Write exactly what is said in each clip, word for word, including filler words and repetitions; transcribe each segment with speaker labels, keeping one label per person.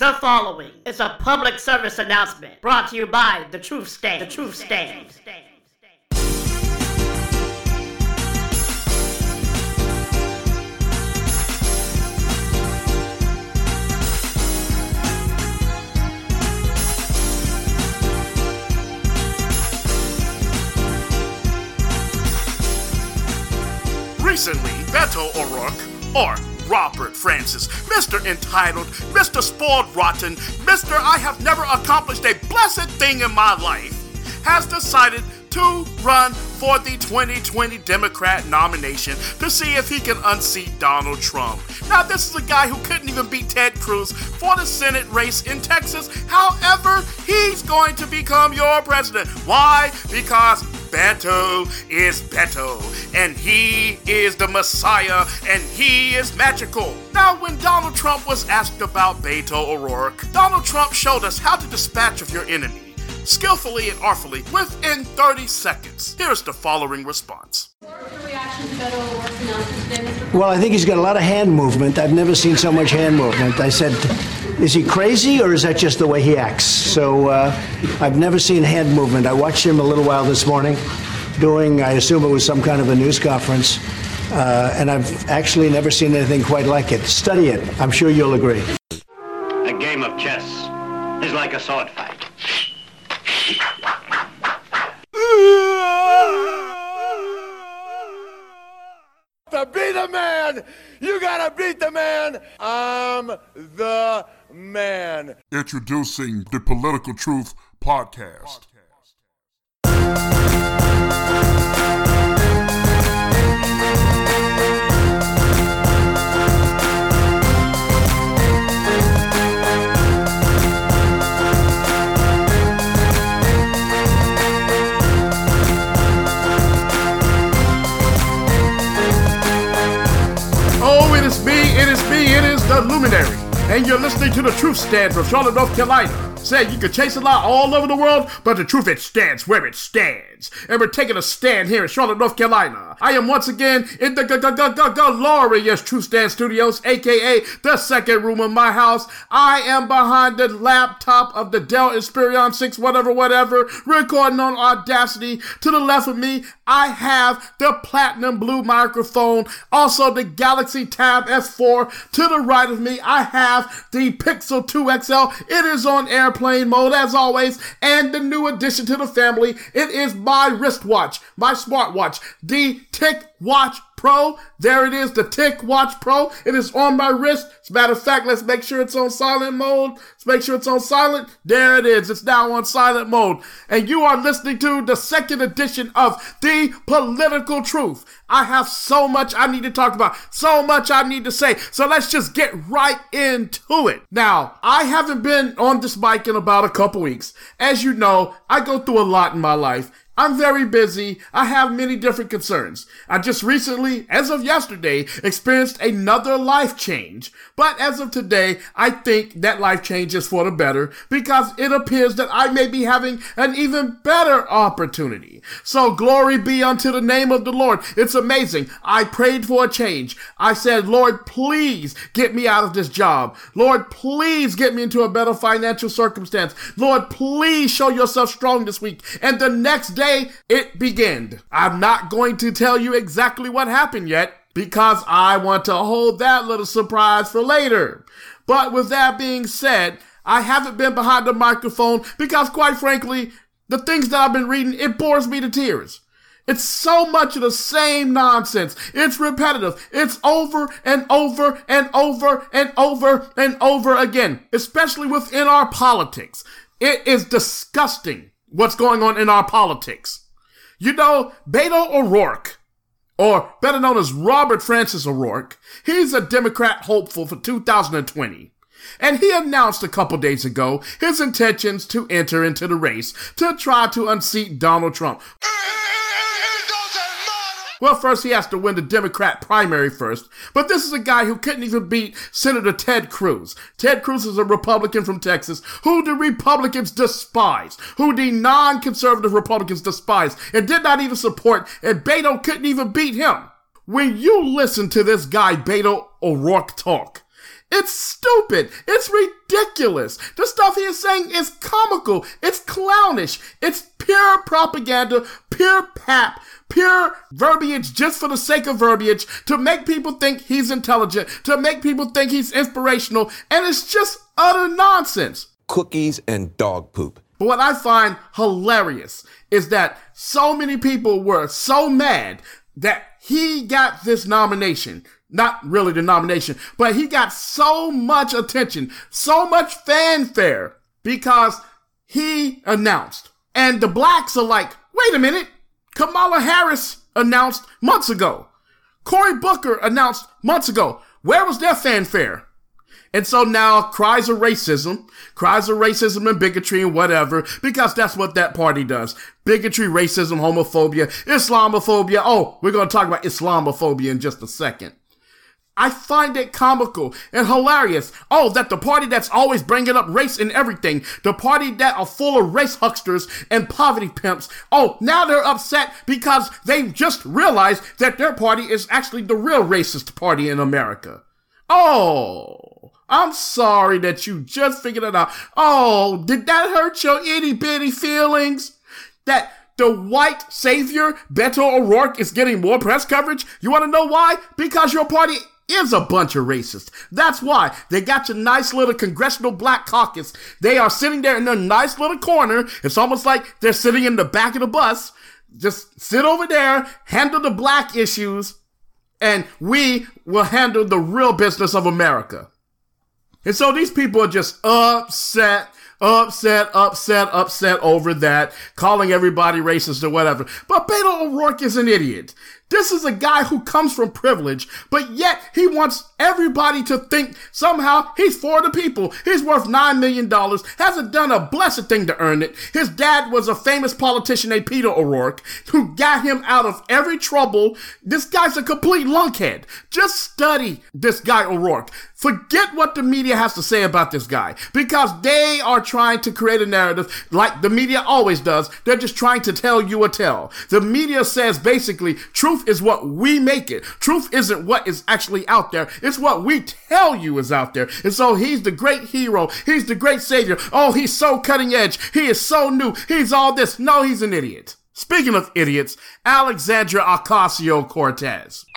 Speaker 1: The following is a public service announcement brought to you by The Truth Stand. The Truth Stand.
Speaker 2: Recently, Beto O'Rourke, or Robert Francis, Mister Entitled, Mister Spoiled Rotten, Mister I have never accomplished a blessed thing in my life, has decided to run for the twenty twenty Democrat nomination to see if he can unseat Donald Trump. Now, this is a guy who couldn't even beat Ted Cruz for the Senate race in Texas. However, he's going to become your president. Why? Because Beto is Beto, and he is the Messiah, and he is magical. Now, when Donald Trump was asked about Beto O'Rourke, Donald Trump showed us how to dispatch of your enemy, skillfully and artfully, within thirty seconds. Here's the following response.
Speaker 3: Well, I think he's got a lot of hand movement. I've never seen so much hand movement. I said, is he crazy or is that just the way he acts? So uh, I've never seen hand movement. I watched him a little while this morning doing, I assume it was some kind of a news conference, uh, and I've actually never seen anything quite like it. Study it. I'm sure you'll agree.
Speaker 4: A game of chess is like a sword fight.
Speaker 5: To be the man, you gotta beat the man. I'm the man.
Speaker 2: Introducing the Political Truth Podcast. Oh, it is me, it is me, it is the Luminary. And you're listening to The Truth Stand from Charlotte, North Carolina. Say you can chase a lie all over the world, but the truth, it stands where it stands. And we're taking a stand here in Charlotte, North Carolina. I am once again in the glorious Truth Stand Studios, aka the second room of my house. I am behind the laptop of the Dell Inspiron six, whatever, whatever, recording on Audacity. To the left of me, I have the platinum blue microphone, also the Galaxy Tab S four. To the right of me, I have the Pixel two X L. It is on airplane mode as always, and the new addition to the family, it is my wristwatch, my smartwatch, the TicWatch Pro. There it is, the TicWatch Pro. It is on my wrist. As a matter of fact, let's make sure it's on silent mode. Let's make sure it's on silent. There it is. It's now on silent mode. And you are listening to the second edition of The Political Truth. I have so much I need to talk about, so much I need to say. So let's just get right into it. Now, I haven't been on this mic in about a couple weeks. As you know, I go through a lot in my life. I'm very busy. I have many different concerns. I just recently, as of yesterday, experienced another life change. But as of today, I think that life change is for the better because it appears that I may be having an even better opportunity. So glory be unto the name of the Lord. It's amazing. I prayed for a change. I said, Lord, please get me out of this job. Lord, please get me into a better financial circumstance. Lord, please show yourself strong this week. And the next day, it began. I'm not going to tell you exactly what happened yet because I want to hold that little surprise for later. But with that being said, I haven't been behind the microphone because, quite frankly, the things that I've been reading, it bores me to tears. It's so much of the same nonsense. It's repetitive. It's over and over and over and over and over again, especially within our politics. It is disgusting what's going on in our politics. You know, Beto O'Rourke, or better known as Robert Francis O'Rourke, he's a Democrat hopeful for two thousand twenty. And he announced a couple days ago his intentions to enter into the race to try to unseat Donald Trump. Well, first he has to win the Democrat primary first, but this is a guy who couldn't even beat Senator Ted Cruz. Ted Cruz is a Republican from Texas who the Republicans despise, who the non-conservative Republicans despise, and did not even support, and Beto couldn't even beat him. When you listen to this guy Beto O'Rourke talk, It's stupid. It's ridiculous. The stuff he is saying is comical. It's clownish. It's pure propaganda, pure pap, pure verbiage just for the sake of verbiage, to make people think he's intelligent, to make people think he's inspirational, and it's just utter nonsense.
Speaker 6: Cookies and dog poop.
Speaker 2: But what I find hilarious is that so many people were so mad that he got this nomination. Not really the nomination, but he got so much attention, so much fanfare because he announced. And the blacks are like, wait a minute, Kamala Harris announced months ago. Cory Booker announced months ago. Where was their fanfare? And so now cries of racism, cries of racism and bigotry and whatever, because that's what that party does. Bigotry, racism, homophobia, Islamophobia. Oh, we're going to talk about Islamophobia in just a second. I find it comical and hilarious. Oh, that the party that's always bringing up race and everything, the party that are full of race hucksters and poverty pimps, oh, now they're upset because they just realized that their party is actually the real racist party in America. Oh, I'm sorry that you just figured it out. Oh, did that hurt your itty bitty feelings? That the white savior, Beto O'Rourke, is getting more press coverage? You want to know why? Because your party is a bunch of racists. That's why. They got your nice little congressional black caucus. They are sitting there in their nice little corner. It's almost like they're sitting in the back of the bus. Just sit over there, handle the black issues, and we will handle the real business of America. And so these people are just upset, upset, upset, upset over that, calling everybody racist or whatever. But Beto O'Rourke is an idiot. This is a guy who comes from privilege, but yet he wants everybody to think somehow he's for the people. He's worth nine million dollars, hasn't done a blessed thing to earn it. His dad was a famous politician named Peter O'Rourke, who got him out of every trouble. This guy's a complete lunkhead. Just study this guy O'Rourke. Forget what the media has to say about this guy, because they are trying to create a narrative like the media always does. They're just trying to tell you a tale. The media says basically, truth is what we make it. Truth isn't what is actually out there. It's what we tell you is out there. And so he's the great hero. He's the great savior. Oh, he's so cutting edge. He is so new. He's all this. No, he's an idiot. Speaking of idiots, Alexandria Ocasio-Cortez.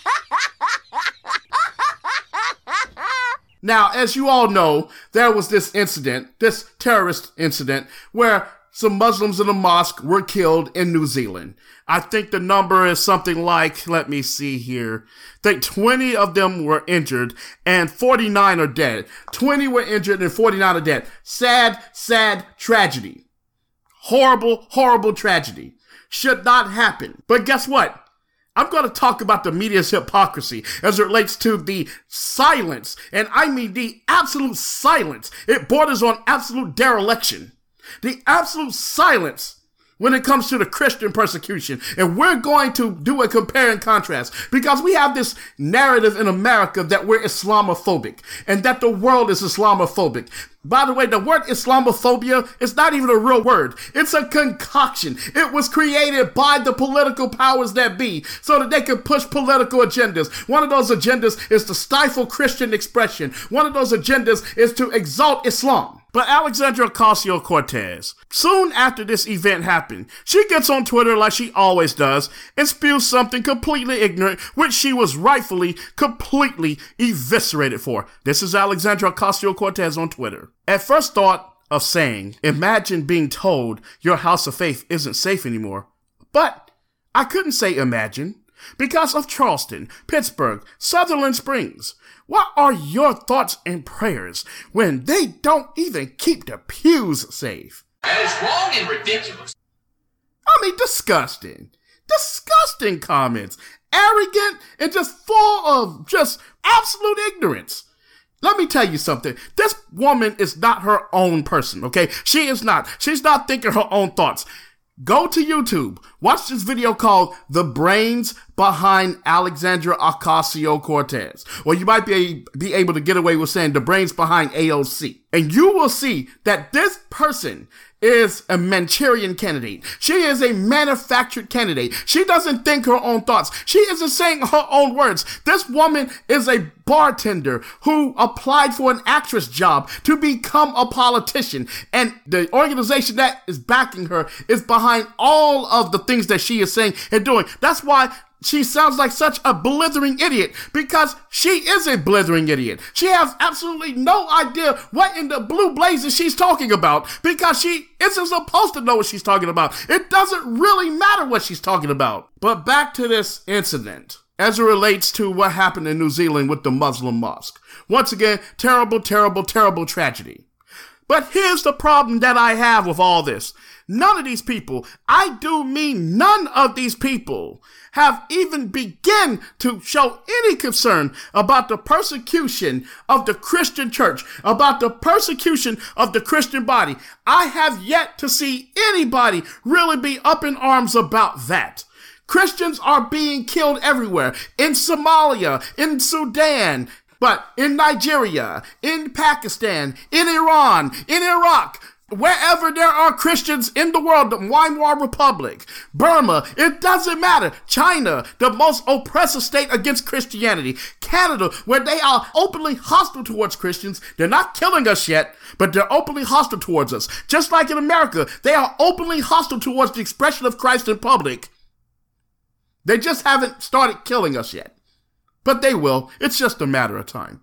Speaker 2: Now, as you all know, there was this incident, this terrorist incident, where some Muslims in a mosque were killed in New Zealand. I think the number is something like, let me see here, I think twenty of them were injured and forty-nine are dead. twenty were injured and forty-nine are dead. Sad, sad tragedy. Horrible, horrible tragedy. Should not happen. But guess what? I'm going to talk about the media's hypocrisy as it relates to the silence, and I mean the absolute silence. It borders on absolute dereliction. The absolute silence when it comes to the Christian persecution. And we're going to do a compare and contrast, because we have this narrative in America that we're Islamophobic and that the world is Islamophobic. By the way, the word Islamophobia is not even a real word. It's a concoction. It was created by the political powers that be so that they could push political agendas. One of those agendas is to stifle Christian expression. One of those agendas is to exalt Islam. But Alexandria Ocasio-Cortez, soon after this event happened, she gets on Twitter like she always does and spews something completely ignorant, which she was rightfully, completely eviscerated for. This is Alexandria Ocasio-Cortez on Twitter. At first thought of saying, imagine being told your house of faith isn't safe anymore. But I couldn't say imagine, because of Charleston, Pittsburgh, Sutherland Springs. What are your thoughts and prayers when they don't even keep the pews safe?
Speaker 7: That is wrong and ridiculous.
Speaker 2: I mean, disgusting. Disgusting comments. Arrogant and just full of just absolute ignorance. Let me tell you something. This woman is not her own person, okay? She is not. She's not thinking her own thoughts. Go to YouTube. Watch this video called The Brains Behind Alexandria Ocasio-Cortez. Or you might be, be able to get away with saying The Brains Behind A O C. And you will see that this person is a Manchurian candidate. She is a manufactured candidate. She doesn't think her own thoughts. She isn't saying her own words. This woman is a bartender who applied for an actress job to become a politician. And the organization that is backing her is behind all of the things that she is saying and doing. That's why she sounds like such a blithering idiot, because she is a blithering idiot. She has absolutely no idea what in the blue blazes she's talking about, because she isn't supposed to know what she's talking about. It doesn't really matter what she's talking about. But back to this incident as it relates to what happened in New Zealand with the Muslim mosque. Once again, terrible, terrible, terrible tragedy. But here's the problem that I have with all this. None of these people, I do mean none of these people, have even begun to show any concern about the persecution of the Christian church, about the persecution of the Christian body. I have yet to see anybody really be up in arms about that. Christians are being killed everywhere, in Somalia, in Sudan, but in Nigeria, in Pakistan, in Iran, in Iraq. Wherever there are Christians in the world, the Weimar Republic, Burma, it doesn't matter. China, the most oppressive state against Christianity. Canada, where they are openly hostile towards Christians. They're not killing us yet, but they're openly hostile towards us. Just like in America, they are openly hostile towards the expression of Christ in public. They just haven't started killing us yet. But they will. It's just a matter of time.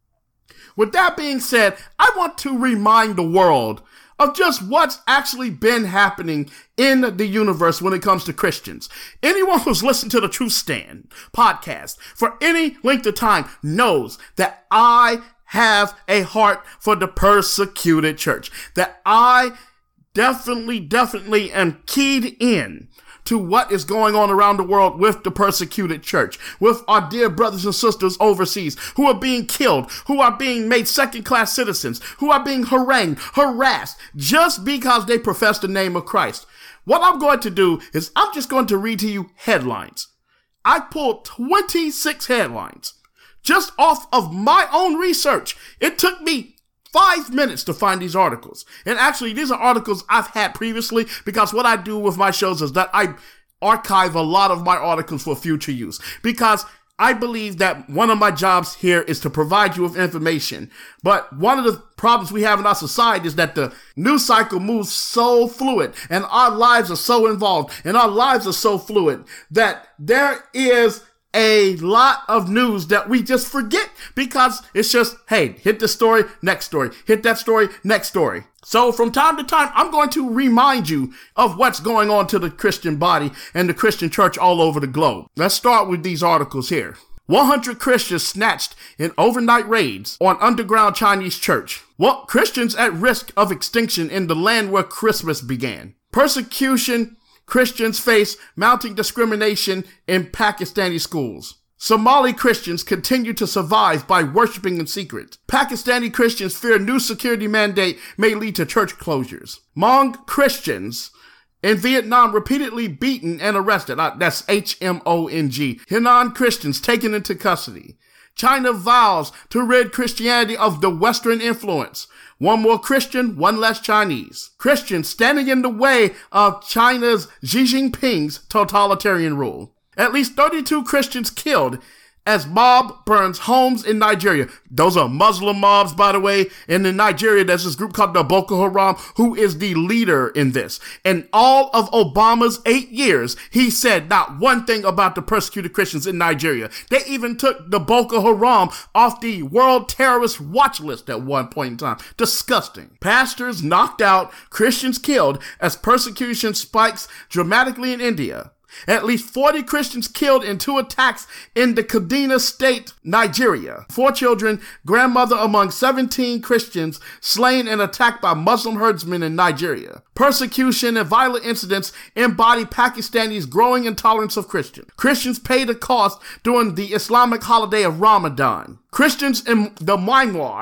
Speaker 2: With that being said, I want to remind the world of just what's actually been happening in the universe when it comes to Christians. Anyone who's listened to the Truth Stand podcast for any length of time knows that I have a heart for the persecuted church. That I definitely, definitely am keyed in to what is going on around the world with the persecuted church, with our dear brothers and sisters overseas who are being killed, who are being made second-class citizens, who are being harangued, harassed, just because they profess the name of Christ. What I'm going to do is I'm just going to read to you headlines. I pulled twenty-six headlines just off of my own research. It took me Five minutes to find these articles. And actually, these are articles I've had previously, because what I do with my shows is that I archive a lot of my articles for future use. Because I believe that one of my jobs here is to provide you with information. But one of the problems we have in our society is that the news cycle moves so fluid, and our lives are so involved, and our lives are so fluid, that there is a lot of news that we just forget, because it's just, hey, hit this story, next story, hit that story, next story. So from time to time, I'm going to remind you of what's going on to the Christian body and the Christian church all over the globe. Let's start with these articles here. one hundred Christians snatched in overnight raids on underground Chinese church. Well, Christians at risk of extinction in the land where Christmas began. Persecution Christians face mounting discrimination in Pakistani schools. Somali Christians continue to survive by worshiping in secret. Pakistani Christians fear new security mandate may lead to church closures. Hmong Christians in Vietnam repeatedly beaten and arrested. Uh, that's H M O N G. Henan Christians taken into custody. China vows to rid Christianity of the Western influence. One more Christian, one less Chinese. Christians standing in the way of China's Xi Jinping's totalitarian rule. At least thirty-two Christians killed as mob burns homes in Nigeria. Those are Muslim mobs, by the way. And in Nigeria, there's this group called the Boko Haram, who is the leader in this. In all of Obama's eight years, he said not one thing about the persecuted Christians in Nigeria. They even took the Boko Haram off the World Terrorist Watch List at one point in time. Disgusting. Pastors knocked out, Christians killed as persecution spikes dramatically in India. At least forty Christians killed in two attacks in the Kaduna state, Nigeria. Four children, grandmother among seventeen Christians slain and attacked by Muslim herdsmen in Nigeria. Persecution and violent incidents embody Pakistani's growing intolerance of Christians. Christians pay the cost during the Islamic holiday of Ramadan. Christians in the Myanmar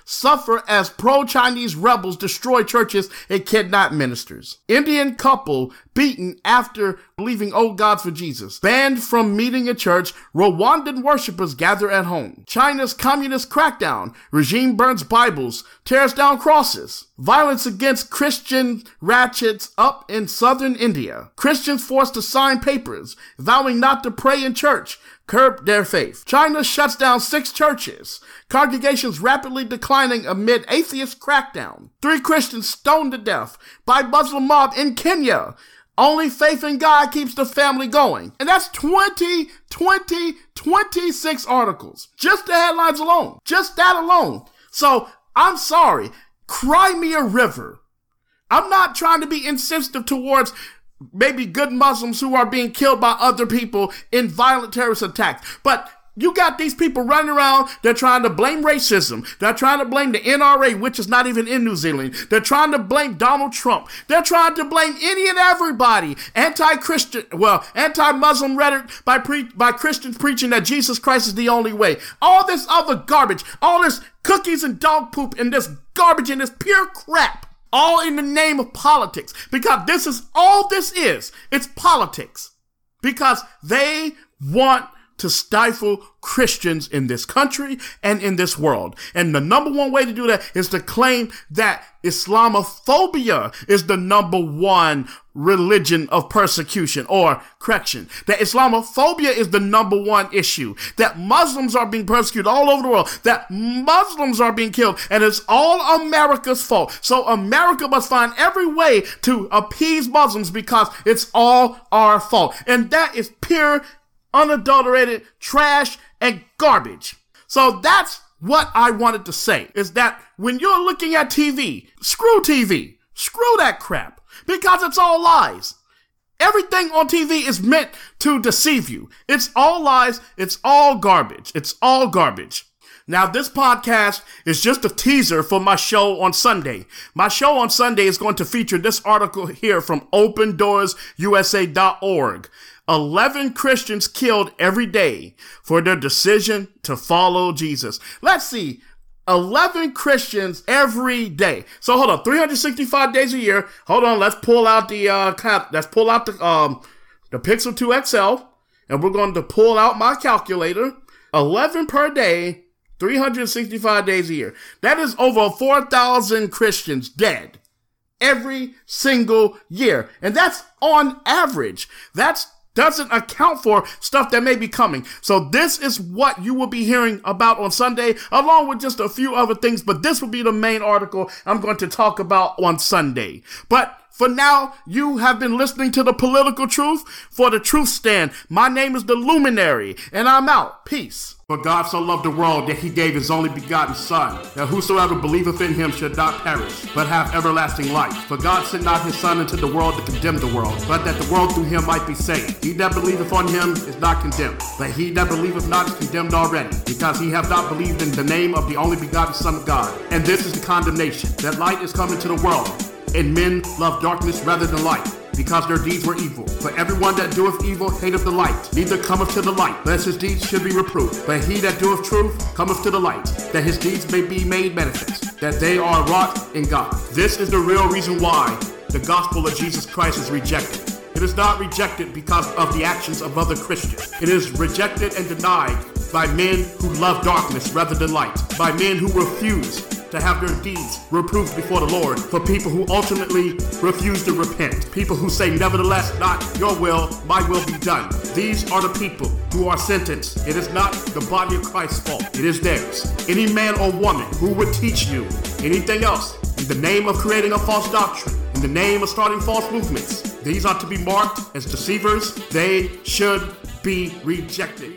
Speaker 2: suffer as pro-Chinese rebels destroy churches and kidnap ministers. Indian couple beaten after believing old gods for Jesus. Banned from meeting in church. Rwandan worshippers gather at home. China's communist crackdown. Regime burns Bibles. Tears down crosses. Violence against Christian ratchets up in southern India. Christians forced to sign papers vowing not to pray in church. Curb their faith. China shuts down six churches. Congregations rapidly declining amid atheist crackdown. Three Christians stoned to death by Muslim mob in Kenya. Only faith in God keeps the family going. And that's twenty, twenty, twenty-six articles. Just the headlines alone. Just that alone. So, I'm sorry. Cry me a river. I'm not trying to be insensitive towards maybe good Muslims who are being killed by other people in violent terrorist attacks. But you got these people running around, they're trying to blame racism. They're trying to blame the N R A, which is not even in New Zealand. They're trying to blame Donald Trump. They're trying to blame any and everybody. Anti-Christian, well, anti-Muslim rhetoric by, pre- by Christians preaching that Jesus Christ is the only way. All this other garbage, all this cookies and dog poop and this garbage and this pure crap. All in the name of politics. Because this is all this is. It's politics. Because they want to stifle Christians in this country and in this world. And the number one way to do that is to claim that Islamophobia is the number one religion of persecution or correction. That Islamophobia is the number one issue. That Muslims are being persecuted all over the world. That Muslims are being killed. And it's all America's fault. So America must find every way to appease Muslims because it's all our fault. And that is pure unadulterated trash and garbage. So that's what I wanted to say, is that when you're looking at T V, screw T V. Screw that crap. Because it's all lies. Everything on T V is meant to deceive you. It's all lies. It's all garbage. It's all garbage. Now, this podcast is just a teaser for my show on Sunday. My show on Sunday is going to feature this article here from open doors U S A dot org. eleven Christians killed every day for their decision to follow Jesus. Let's see. eleven Christians every day. So hold on, three hundred sixty-five days a year. Hold on, let's pull out the uh cap. Let's pull out the um the Pixel two X L, and we're going to pull out my calculator. eleven per day, three hundred sixty-five days a year. That is over four thousand Christians dead every single year, and that's on average. That's doesn't account for stuff that may be coming. So this is what you will be hearing about on Sunday, along with just a few other things, but this will be the main article I'm going to talk about on Sunday. But for now, you have been listening to The Political Truth for The Truth Stand. My name is The Luminary, and I'm out. Peace. For God so loved the world that he gave his only begotten Son, that whosoever believeth in him should not perish, but have everlasting life. For God sent not his Son into the world to condemn the world, but that the world through him might be saved. He that believeth on him is not condemned, but he that believeth not is condemned already, because he hath not believed in the name of the only begotten Son of God. And this is the condemnation, that light is come into the world, and men love darkness rather than light, because their deeds were evil. For everyone that doeth evil hateth the light, neither cometh to the light, lest his deeds should be reproved. But he that doeth truth cometh to the light, that his deeds may be made manifest, that they are wrought in God. This is the real reason why the gospel of Jesus Christ is rejected. It is not rejected because of the actions of other Christians. It is rejected and denied by men who love darkness rather than light, by men who refuse to have their deeds reproved before the Lord, for people who ultimately refuse to repent, people who say, nevertheless, not your will, my will be done. These are the people who are sentenced. It is not the body of Christ's fault. It is theirs. Any man or woman who would teach you anything else in the name of creating a false doctrine, in the name of starting false movements, these are to be marked as deceivers. They should be rejected.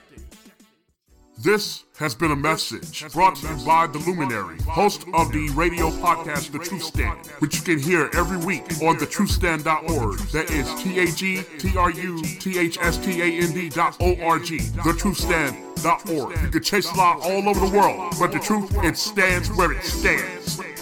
Speaker 8: This has been a message brought to you by The Luminary, host of the radio podcast The Truth Stand, which you can hear every week on the truth stand dot org. That is T A G T R U T H S T A N D dot O R G, the truth stand dot org. You can chase a lot all over the world, but the truth, it stands where it stands.